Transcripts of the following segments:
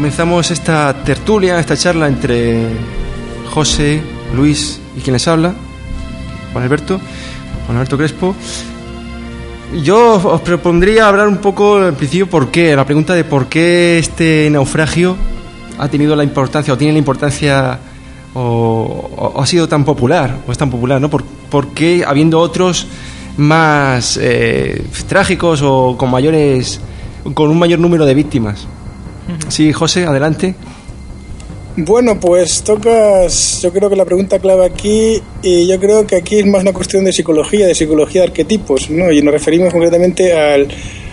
comenzamos esta tertulia, esta charla entre José, Luis y quien les habla, Juan Alberto Crespo. Yo os propondría hablar un poco, en principio, la pregunta de por qué este naufragio ha tenido la importancia, o tiene la importancia, o ha sido tan popular, o es tan popular, ¿no? ¿Por qué, habiendo otros más trágicos o con un mayor número de víctimas? Sí, José, adelante. Bueno, pues tocas, yo creo que la pregunta clave aquí, y yo creo que aquí es más una cuestión de psicología de arquetipos, ¿no? Y nos referimos concretamente al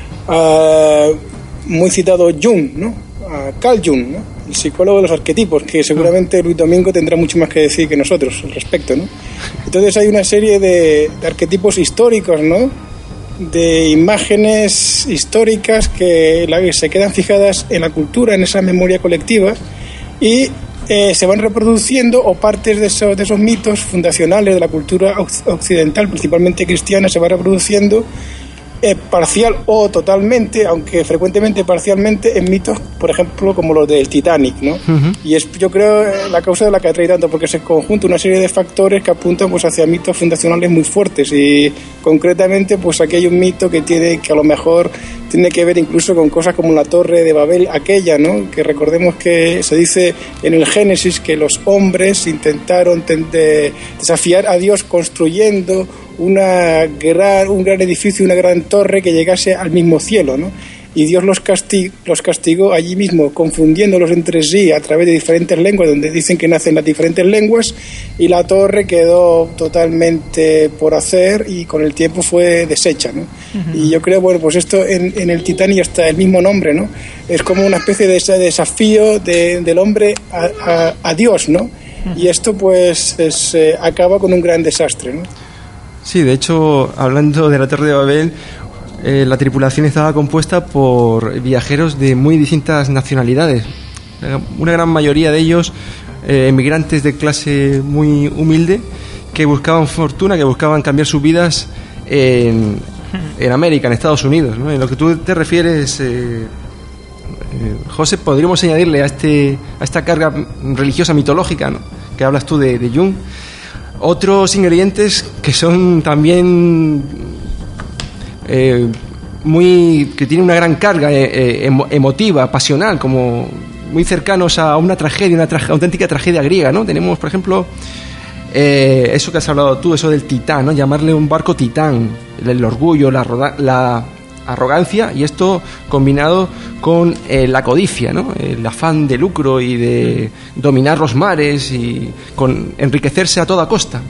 muy citado Jung, ¿no? A Carl Jung, ¿no? El psicólogo de los arquetipos, que seguramente Luis Domingo tendrá mucho más que decir que nosotros al respecto, ¿no? Entonces hay una serie de arquetipos históricos, ¿no? De imágenes históricas que se quedan fijadas en la cultura, en esa memoria colectiva, y se van reproduciendo, o partes de esos mitos fundacionales de la cultura occidental, principalmente cristiana, se van reproduciendo parcial o totalmente, aunque frecuentemente parcialmente, en mitos, por ejemplo, como los del Titanic, ¿no? Uh-huh. Y es, yo creo, la causa de la que atrae tanto, porque se conjunta una serie de factores que apuntan pues hacia mitos fundacionales muy fuertes, y concretamente pues aquí hay un mito que a lo mejor tiene que ver incluso con cosas como la Torre de Babel aquella, ¿no? Que recordemos que se dice en el Génesis que los hombres intentaron desafiar a Dios construyendo un gran edificio, una gran torre que llegase al mismo cielo, ¿no? Y Dios los castigó allí mismo, confundiéndolos entre sí a través de diferentes lenguas, donde dicen que nacen las diferentes lenguas, y la torre quedó totalmente por hacer y con el tiempo fue deshecha, ¿no? Uh-huh. Y yo creo, bueno, pues esto en el Titanic está el mismo nombre, ¿no? Es como una especie de ese desafío del hombre a Dios, ¿no? Uh-huh. Y esto pues acaba con un gran desastre, ¿no? Sí, de hecho, hablando de la Torre de Babel, la tripulación estaba compuesta por viajeros de muy distintas nacionalidades. Una gran mayoría de ellos emigrantes de clase muy humilde, que buscaban fortuna, que buscaban cambiar sus vidas en América, en Estados Unidos, ¿no? En lo que tú te refieres, José, podríamos añadirle a esta carga religiosa mitológica, ¿no?, que hablas tú de Jung, otros ingredientes que son también que tienen una gran carga emotiva, pasional, como muy cercanos a una tragedia, auténtica tragedia griega, ¿no? Tenemos, por ejemplo, eso que has hablado tú, eso del titán, ¿no? Llamarle un barco titán, el orgullo, la arrogancia, y esto combinado con la codicia, ¿no? El afán de lucro y de dominar los mares y con enriquecerse a toda costa.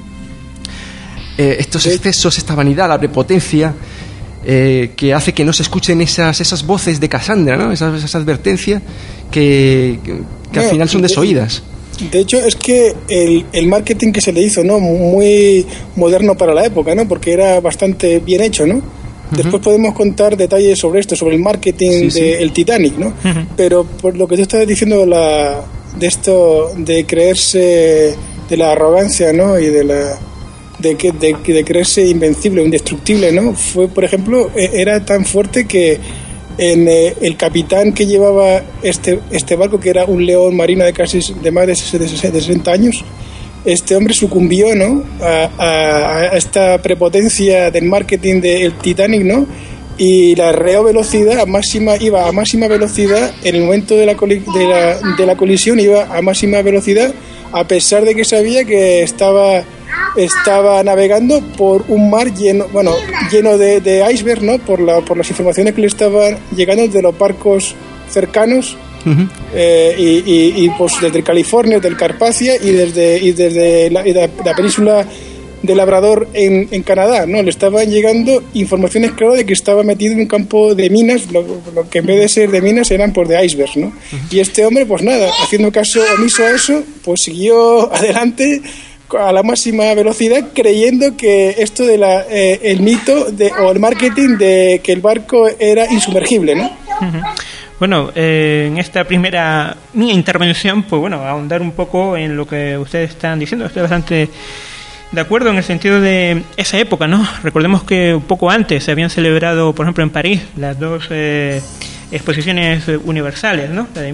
Estos excesos, esta vanidad, la prepotencia, que hace que no se escuchen esas voces de Casandra, ¿no? Esas advertencias que al final son desoídas. De hecho, es que el marketing que se le hizo, ¿no?, muy moderno para la época, ¿no?, porque era bastante bien hecho, ¿no? Uh-huh. Después podemos contar detalles sobre esto, sobre el marketing del Titanic, ¿no? Uh-huh. Pero por lo que tú estabas diciendo de esto, de creerse, de la arrogancia, ¿no?, y de creerse invencible, indestructible, ¿no?, fue, por ejemplo, era tan fuerte que el capitán que llevaba este barco, que era un león marino de más de 60 años, este hombre sucumbió, ¿no?, a esta prepotencia del marketing del Titanic, ¿no?, y la reó velocidad iba a máxima velocidad en el momento de la colisión, iba a máxima velocidad, a pesar de que sabía que estaba navegando por un mar lleno de iceberg, ¿no?, por las informaciones que le estaban llegando de los barcos cercanos. Uh-huh. Y pues desde California, del Carpacia y desde la península de Labrador en Canadá, ¿no? Le estaban llegando informaciones, claro, de que estaba metido en un campo de minas, lo que en vez de ser de minas eran pues de icebergs, ¿no? Uh-huh. Y este hombre, pues nada, haciendo caso omiso a eso, pues siguió adelante a la máxima velocidad, creyendo que esto de el mito o el marketing de que el barco era insumergible, ¿no? Uh-huh. Bueno, en esta primera mi intervención, pues bueno, ahondar un poco en lo que ustedes están diciendo. Estoy bastante de acuerdo en el sentido de esa época, ¿no? Recordemos que un poco antes se habían celebrado, por ejemplo, en París, las dos exposiciones universales, ¿no? La de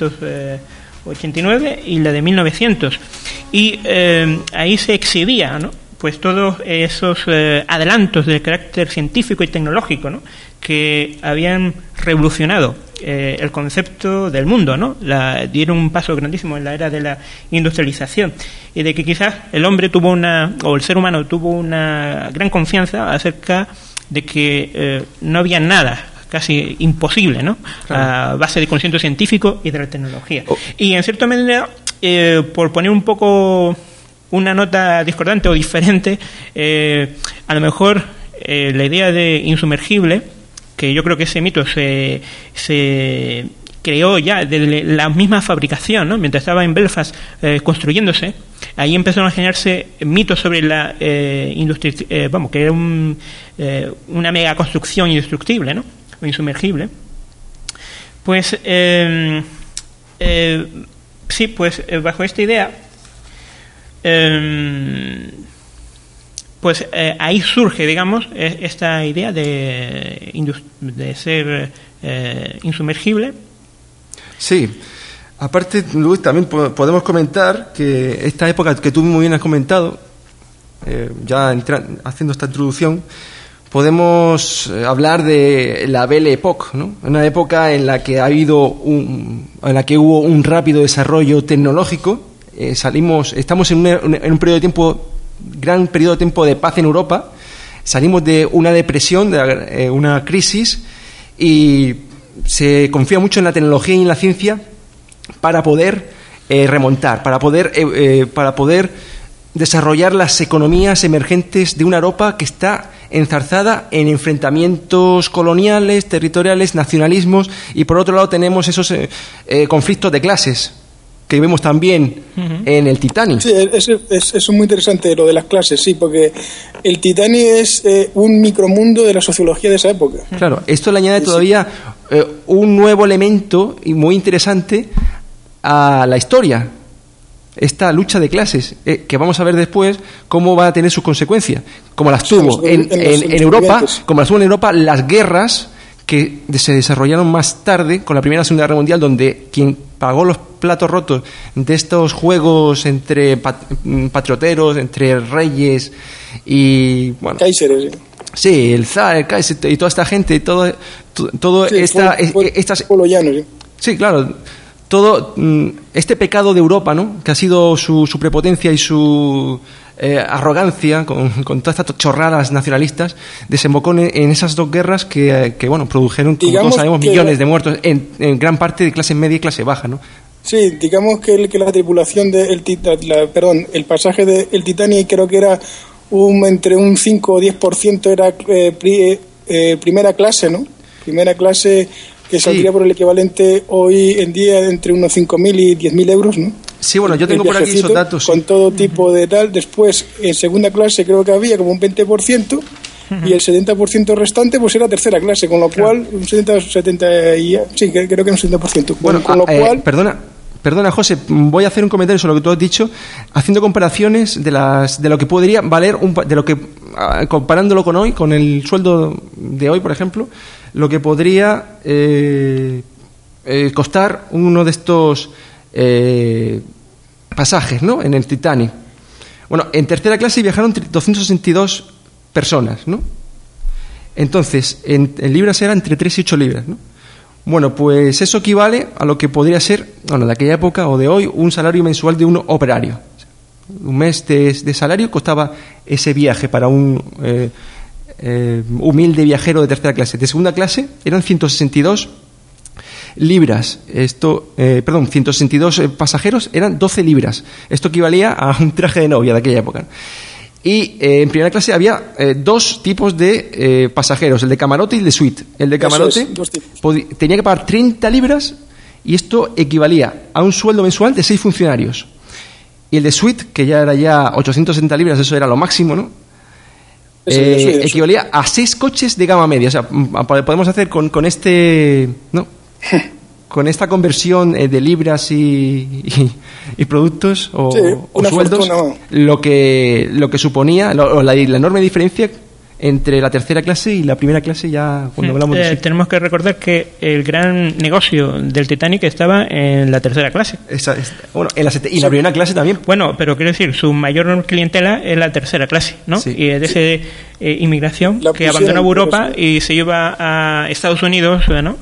1889 y la de 1900. Y ahí se exhibía, ¿no?, pues todos esos adelantos de carácter científico y tecnológico, ¿no?, que habían revolucionado el concepto del mundo, ¿no? Dieron un paso grandísimo en la era de la industrialización, y de que quizás el hombre tuvo el ser humano tuvo una gran confianza acerca de que no había nada casi imposible, ¿no?, claro, a base de conocimiento científico y de la tecnología. Y en cierta medida, por poner un poco una nota discordante o diferente, a lo mejor la idea de insumergible, que yo creo que ese mito se creó ya desde la misma fabricación, ¿no?, mientras estaba en Belfast construyéndose. Ahí empezaron a generarse mitos sobre la industria, que era una mega construcción indestructible, ¿no?, o insumergible. Pues sí, pues bajo esta idea, pues ahí surge, digamos, esta idea de ser insumergible. Sí. Aparte, Luis, también podemos comentar que esta época que tú muy bien has comentado, haciendo esta introducción, podemos hablar de la Belle Époque, ¿no? Una época en la que hubo un rápido desarrollo tecnológico. Estamos en un periodo de tiempo, gran periodo de tiempo de paz en Europa. Salimos de una depresión, de una crisis, y se confía mucho en la tecnología y en la ciencia para poder remontar, para poder desarrollar las economías emergentes de una Europa que está enzarzada en enfrentamientos coloniales, territoriales, nacionalismos, y por otro lado tenemos esos conflictos de clases que vemos también en el Titanic. Sí, eso es muy interesante, lo de las clases, sí, porque el Titanic es un micromundo de la sociología de esa época. Claro, esto le añade todavía un nuevo elemento y muy interesante a la historia, esta lucha de clases, que vamos a ver después cómo va a tener sus consecuencias, como las tuvo en Europa, como las tuvo en Europa las guerras que se desarrollaron más tarde con la Primera y Segunda Guerra Mundial, donde quien pagó los platos rotos de estos juegos entre patrioteros, entre reyes y Kaiseres. Sí, el zar, el Kaiser y toda esta gente, todo sí, estas pueblo llano, sí. Sí, claro, todo este pecado de Europa, ¿no?, que ha sido su prepotencia y su arrogancia con todas estas chorradas nacionalistas, desembocó en esas dos guerras que produjeron, como todos sabemos, millones de muertos en gran parte de clase media y clase baja, ¿no? Sí, digamos que la tripulación el pasaje del Titanic, creo que era entre un 5 o 10% era primera clase, ¿no? Primera clase, que saldría por el equivalente hoy en día entre unos 5.000 y 10.000 euros, ¿no? Sí, bueno, yo tengo por aquí esos datos. Con todo tipo de tal. Después, en segunda clase creo que había como un 20%, y el 70% restante pues era tercera clase, con lo cual un 70 y sí, creo que un 70%. Bueno, con lo cual... Perdona, José, voy a hacer un comentario sobre lo que tú has dicho, haciendo comparaciones de lo que podría valer, comparándolo con hoy, con el sueldo de hoy, por ejemplo, lo que podría costar uno de estos pasajes, ¿no?, en el Titanic. Bueno, en tercera clase viajaron 262 personas, ¿no? Entonces, en libras era entre 3 y 8 libras, ¿no? Bueno, pues eso equivale a lo que podría ser, de aquella época o de hoy, un salario mensual de un operario. Un mes de salario costaba ese viaje para un humilde viajero de tercera clase. De segunda clase eran 162 libras. 162 pasajeros eran 12 libras. Esto equivalía a un traje de novia de aquella época. Y en primera clase había dos tipos de pasajeros, el de camarote y el de suite. El de camarote tenía que pagar 30 libras y esto equivalía a un sueldo mensual de 6 funcionarios. Y el de suite, que ya era 860 libras, eso era lo máximo, ¿no? Equivalía a 6 coches de gama media. O sea, podemos hacer con este, ¿no?, con esta conversión de libras y productos o sueldos, lo que suponía la enorme diferencia entre la tercera clase y la primera clase, ya cuando hablamos de tenemos que recordar que el gran negocio del Titanic estaba en la tercera clase. Bueno, y la primera clase también. Bueno, pero quiero decir, su mayor clientela es la tercera clase, ¿no? Sí. Y es de ese inmigración que abandonó Europa y se lleva a Estados Unidos,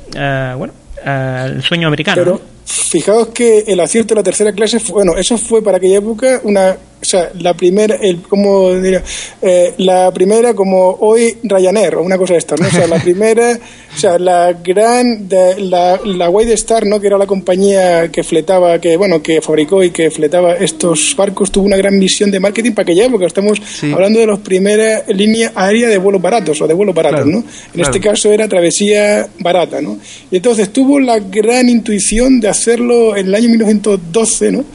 al sueño americano. Pero fijaos que el acierto de la tercera clase eso fue para aquella época la primera, la primera como hoy Ryanair o una cosa de esta, ¿no? O sea, la primera, la White Star, ¿no? Que era la compañía que fletaba, que fabricó y que fletaba estos barcos, tuvo una gran misión de marketing para aquella época. Estamos hablando de las primeras líneas aéreas de vuelos baratos, claro, ¿no? En este caso era travesía barata, ¿no? Y entonces tuvo la gran intuición de hacerlo en el año 1912, ¿no?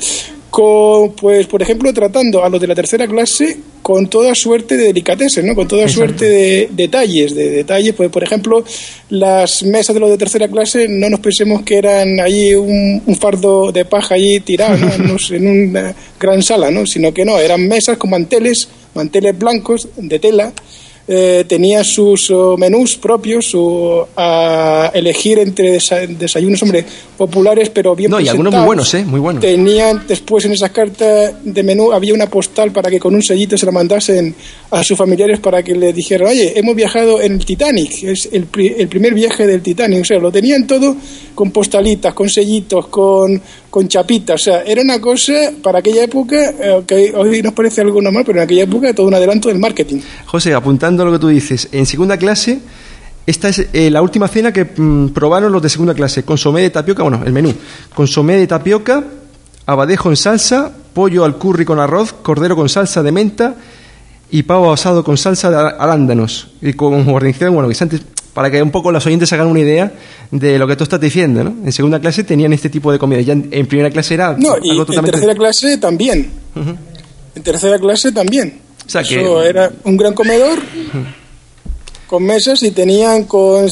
Por ejemplo, tratando a los de la tercera clase con toda suerte de delicatessen, ¿no? Con toda suerte de detalles, pues por ejemplo, las mesas de los de tercera clase, no nos pensemos que eran allí un fardo de paja allí tirado, ¿no? en una gran sala, ¿no? Sino que no, eran mesas con manteles blancos de tela. Tenía sus menús propios a elegir entre desayunos, populares pero bien presentados. Y algunos muy buenos, muy buenos. Tenían después en esas cartas de menú había una postal para que con un sellito se la mandasen a sus familiares para que le dijeran, oye, hemos viajado en el Titanic, es el primer viaje del Titanic. O sea, lo tenían todo con postalitas, con sellitos, con chapitas. O sea, era una cosa para aquella época que hoy nos parece algo normal, pero en aquella época todo un adelanto del marketing. José, apuntando a lo que tú dices, en segunda clase, esta es la última cena que probaron los de segunda clase: consomé de tapioca, el menú: consomé de tapioca, abadejo en salsa, pollo al curry con arroz, cordero con salsa de menta y pavo asado con salsa de arándanos y con guarnición, guisantes, para que un poco los oyentes hagan una idea de lo que tú estás diciendo, ¿no? En segunda clase tenían este tipo de comida, ya en primera clase era algo totalmente... en tercera clase también. Uh-huh. En tercera clase también. O sea, eso era un gran comedor con mesas y tenían con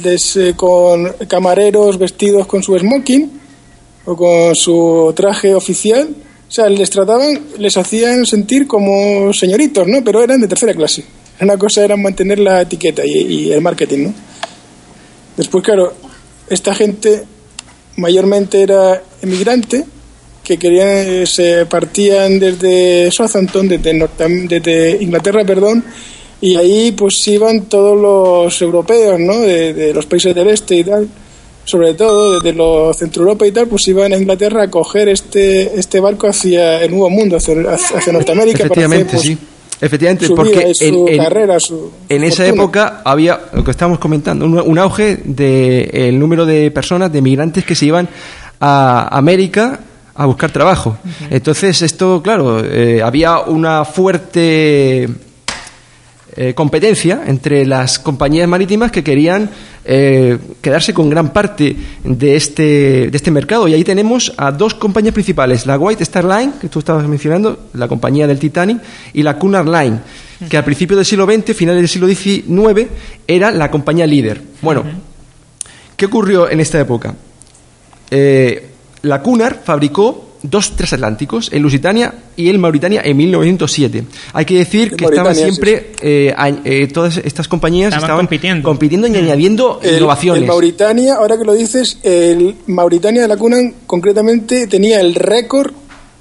camareros vestidos con su smoking o con su traje oficial. O sea, les hacían sentir como señoritos, ¿no? Pero eran de tercera clase. Una cosa era mantener la etiqueta y el marketing, ¿no? Después, claro, esta gente mayormente era emigrante, que se partían desde Southampton, desde Inglaterra, y ahí pues iban todos los europeos, ¿no? De los países del este y tal, sobre todo desde los Centro Europa y tal, pues iban a Inglaterra a coger este barco hacia el Nuevo Mundo, hacia Norteamérica. Efectivamente, para hacer, efectivamente, porque en esa época había, lo que estábamos comentando, un auge del número de personas, de migrantes que se iban a América a buscar trabajo. Uh-huh. Entonces esto, claro, había una fuerte competencia entre las compañías marítimas que querían quedarse con gran parte de este mercado, y ahí tenemos a dos compañías principales: la White Star Line, que tú estabas mencionando, la compañía del Titanic, y la Cunard Line, que al principio del siglo XX, finales del siglo XIX, era la compañía líder. Bueno, ¿qué ocurrió en esta época? La Cunard fabricó 2 transatlánticos, el Lusitania y el Mauritania, en 1907. Hay que decir que estaban siempre, todas estas compañías estaban compitiendo y añadiendo innovaciones. El Mauritania, ahora que lo dices, el Mauritania de la Cunard concretamente tenía el récord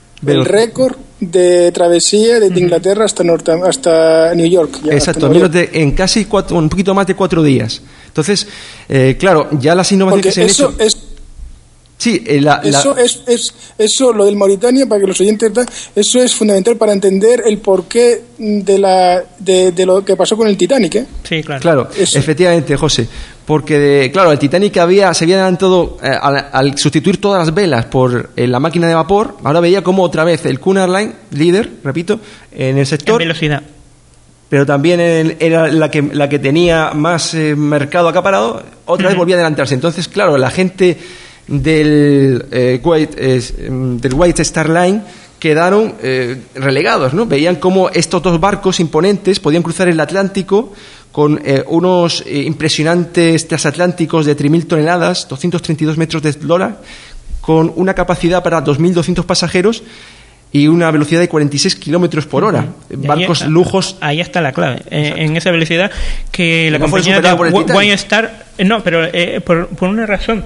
de travesía desde Inglaterra hasta New York. Exacto, en casi un poquito más de 4 días. Entonces, claro, ya las innovaciones que se han hecho... Sí, eso, lo del Mauritania, para que los oyentes, eso es fundamental para entender el porqué de lo que pasó con el Titanic, ¿eh? Sí, claro. Claro, efectivamente, José, porque claro, el Titanic se había adelantado al sustituir todas las velas por la máquina de vapor. Ahora veía como otra vez el Cunard Line, líder, repito, en el sector. En velocidad. Pero también era la que tenía más mercado acaparado, otra vez volvía a adelantarse. Entonces, claro, la gente del White Star Line quedaron relegados, ¿no? Veían cómo estos dos barcos imponentes podían cruzar el Atlántico con unos impresionantes transatlánticos de 3.000 toneladas, 232 metros de eslora, con una capacidad para 2.200 pasajeros, y una velocidad de 46 kilómetros por hora. Barcos lujos. Ahí está la clave. En esa velocidad que la compañía de White Star. No, pero por una razón.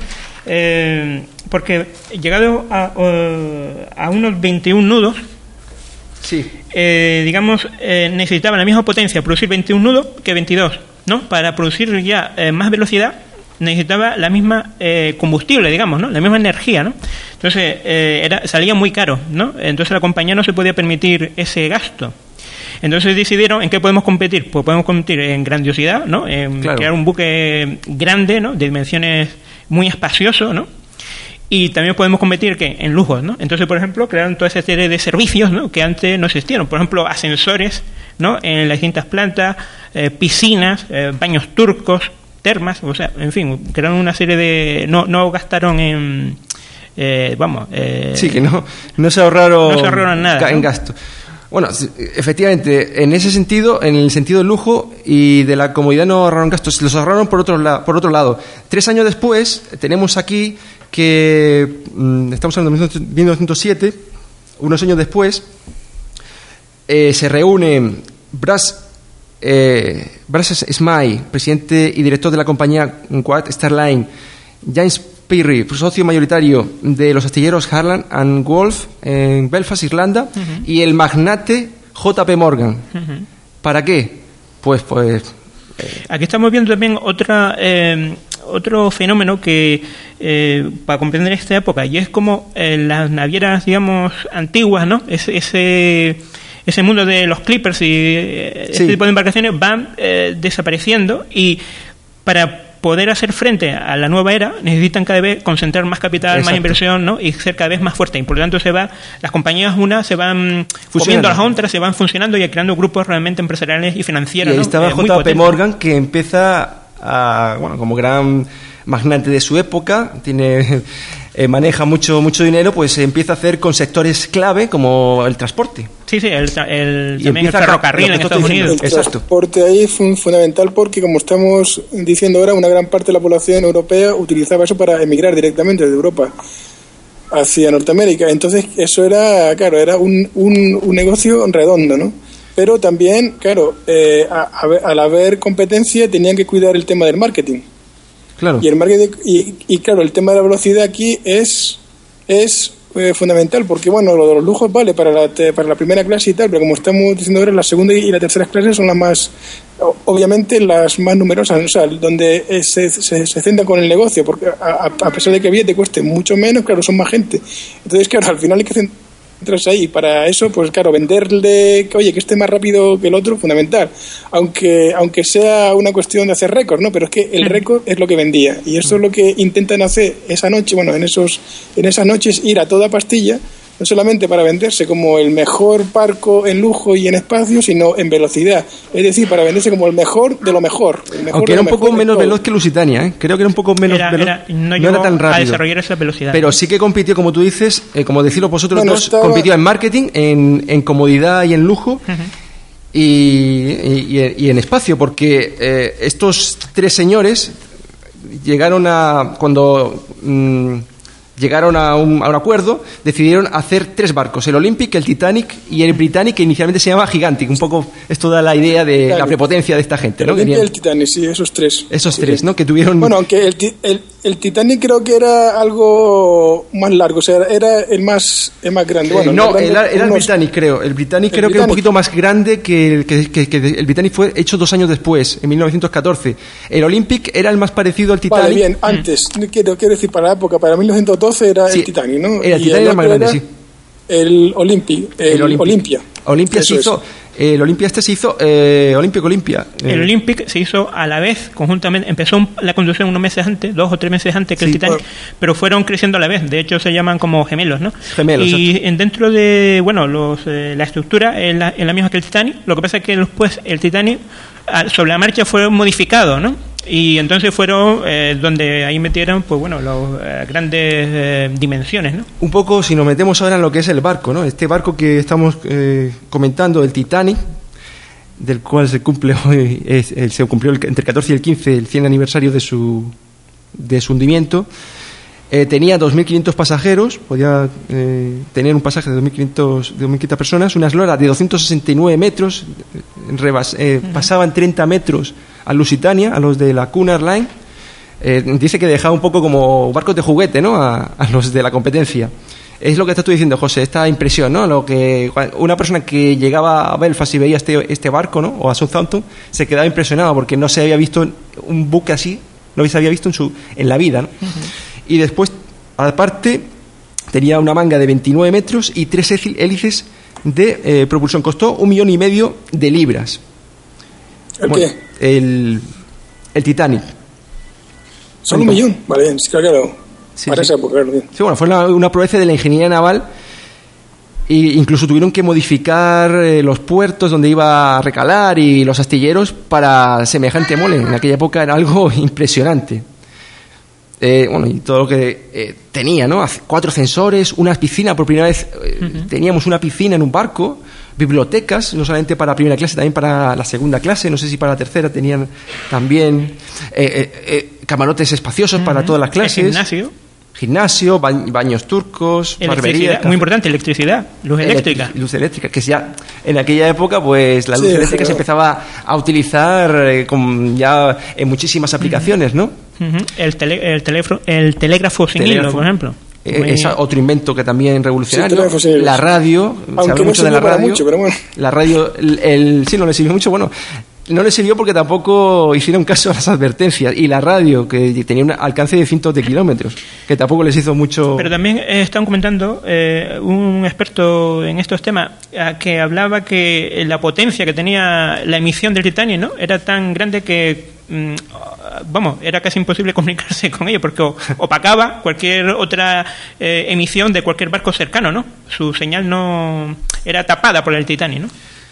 Porque llegado a unos 21 nudos, sí. Digamos, necesitaban la misma potencia producir 21 nudos que 22, ¿no? Para producir ya más velocidad necesitaba la misma combustible, digamos, ¿no? La misma energía, ¿no? Entonces salía muy caro, ¿no? Entonces la compañía no se podía permitir ese gasto. Entonces decidieron en qué podemos competir. Pues podemos competir en grandiosidad, ¿no? En crear un buque grande, ¿no? De dimensiones muy espacioso, ¿no? Y también podemos competir en lujos, ¿no? Entonces, por ejemplo, crearon toda esa serie de servicios, ¿no? Que antes no existieron. Por ejemplo, ascensores, ¿no? En las distintas plantas, piscinas, baños turcos, termas, o sea, en fin, crearon una serie de... No gastaron en... sí, que no se ahorraron nada en gasto. Bueno, efectivamente, en ese sentido, en el sentido del lujo y de la comodidad no ahorraron gastos, los ahorraron por otro lado. 3 años después, tenemos aquí que, estamos hablando de 1907, unos años después, se reúne Bras Smythe, presidente y director de la compañía White Star Line, James Pirrie, socio mayoritario de los astilleros Harland and Wolff en Belfast, Irlanda, y el magnate J.P. Morgan. ¿Para qué? Pues aquí estamos viendo también otro fenómeno que para comprender esta época, y es como las navieras, digamos, antiguas, ¿no? Ese mundo de los clippers y este tipo de embarcaciones van desapareciendo, y para poder hacer frente a la nueva era necesitan cada vez concentrar más capital, más inversión, ¿no? Y ser cada vez más fuertes. Y por lo tanto las compañías se van comiendo a las otras, se van funcionando y creando grupos realmente empresariales y financieros. Y ahí estaba J.P. Morgan, que empieza como gran magnate de su época, maneja mucho dinero, pues empieza a hacer con sectores clave como el transporte. Sí, también el ferrocarril en Estados Unidos. El transporte ahí es fundamental porque, como estamos diciendo ahora, una gran parte de la población europea utilizaba eso para emigrar directamente de Europa hacia Norteamérica. Entonces eso era un negocio redondo, ¿no? Pero también, al haber competencia tenían que cuidar el tema del marketing. Claro. Y el marketing claro, el tema de la velocidad aquí es fundamental, porque bueno, lo de los lujos vale para la primera clase y tal, pero como estamos diciendo ahora, la segunda y la tercera clase son las más, obviamente las más numerosas, o sea, donde se centran con el negocio, porque a pesar de que bien te cueste mucho menos, claro, son más gente. Entonces, claro, al final hay que centrarse ahí. Para eso, pues claro, venderle, que esté más rápido que el otro, fundamental. Aunque sea una cuestión de hacer récord, ¿no? Pero es que el récord es lo que vendía. Y eso es lo que intentan hacer esa noche, en esas noches, ir a toda pastilla, no solamente para venderse como el mejor barco en lujo y en espacio, sino en velocidad. Es decir, para venderse como el mejor de lo mejor. Aunque era un poco menos veloz que Lusitania, ¿eh? Creo que era un poco menos veloz. No era tan rápido a desarrollar esa velocidad. Pero sí que compitió, como tú dices, como decirlo vosotros dos, compitió en marketing, en comodidad y en lujo. Y en espacio, porque estos 3 señores llegaron llegaron a un acuerdo, decidieron hacer 3 barcos, el Olympic, el Titanic y el Britannic, que inicialmente se llamaba Gigantic. Un poco esto da la idea de la prepotencia de esta gente, ¿no? El Olympic y el Titanic, sí, esos 3. Esos 3, ¿no? Que tuvieron... Bueno, aunque el Titanic creo que era algo más largo, o sea, era el más grande. Bueno, era el Britannic, creo. El Britannic creo que era un poquito más grande que el Britannic fue hecho 2 años después, en 1914. El Olympic era el más parecido al Titanic. Vale, bien, antes, quiero decir, para la época, para 1912 era el Titanic, ¿no? El Titanic era más grande, sí. El Olympia. Olympia se hizo... El Olympia se hizo Olympia. El Olympic se hizo a la vez, conjuntamente. Empezó la construcción unos meses antes, 2 o 3 meses antes que el Titanic, pero fueron creciendo a la vez. De hecho, se llaman como gemelos, ¿no? Gemelos. Y dentro de, la estructura es la misma que el Titanic. Lo que pasa es que después el Titanic, sobre la marcha, fue modificado, ¿no? Y entonces fueron donde ahí metieron las grandes dimensiones, ¿no? Un poco, si nos metemos ahora en lo que es el barco, ¿no? Este barco que estamos comentando, el Titanic, del cual se cumple hoy, se cumplió entre el 14 y el 15 el 100 aniversario de su hundimiento. Tenía 2.500 pasajeros, podía tener un pasaje de 2.500 personas, una eslora de 269 metros, pasaban 30 metros a Lusitania, a los de la Cunard Line. Dice que dejaba un poco como barcos de juguete, ¿no?, a los de la competencia. Es lo que estás tú diciendo, José, esta impresión, ¿no? Lo que una persona que llegaba a Belfast y veía este barco, ¿no?, o a Southampton, se quedaba impresionado porque no se había visto un buque así, no se había visto en la vida, ¿no? Y después, aparte, tenía una manga de 29 metros y 3 hélices de propulsión. Costó 1,5 millones de libras. ¿El qué? El Titanic. ¿Solo 1 millón? Vale, bien, claro. Sí, para sí. esa época, claro, bien. Sí, bueno, fue una proeza de la ingeniería naval. E incluso tuvieron que modificar los puertos donde iba a recalar y los astilleros para semejante mole. En aquella época era algo impresionante. Y todo lo que tenía, ¿no? 4 ascensores, una piscina, por primera vez teníamos una piscina en un barco, bibliotecas, no solamente para primera clase, también para la segunda clase, no sé si para la tercera tenían también camarotes espaciosos para todas las clases. Gimnasio, baños turcos, barbería. Muy importante, electricidad, luz eléctrica. Luz eléctrica, que ya en aquella época, pues la luz eléctrica se empezaba a utilizar ya en muchísimas aplicaciones, ¿no? El telégrafo sin hilo, por ejemplo. Es otro invento que también revolucionario. Sí, la radio, aunque se habla mucho de la radio. Mucho, pero bueno. La radio, sí, no le sirvió mucho. Bueno, no le sirvió porque tampoco hicieron caso a las advertencias. Y la radio, que tenía un alcance de cientos de kilómetros, que tampoco les hizo mucho. Pero también están comentando un experto en estos temas que hablaba que la potencia que tenía la emisión del Titanic, ¿no?, era tan grande que era casi imposible comunicarse con ellos porque opacaba cualquier otra emisión de cualquier barco cercano, ¿no? Su señal no era tapada por el Titanic, ¿no?